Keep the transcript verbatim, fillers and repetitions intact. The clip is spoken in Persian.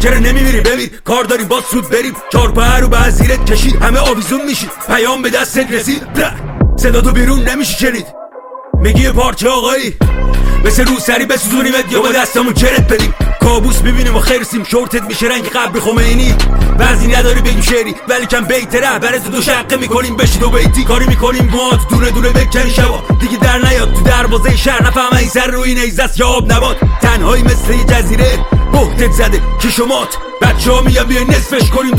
چرا نمیمیری بمیر کار داریم با سود بریم چار پا رو به زیرت کشید همه آویزون میشید پیام به دستت رسید صدا تو بیرون نمیشه شنید میگی یه پارچه آقایی مثل رو سری بسوزونیمت یا با دستمون چرت بدیم کابوس میبینیم و خرسیم شورتت میشه رنگ قبر خمینی بعضی نداری بگیم شعری ولی کم بیت رهبر از دو شقه میکنیم بشی دو بیتی کاری میکنیم موات دونه دونه بکنی شبا دیگه در نیاد تو دروازه شهر نفهم این سر روی نیزست یا آب نبات تنهایی مثل یه جزیره بهتت زده که شمات بچه ها میگن بیای نصفش کنیم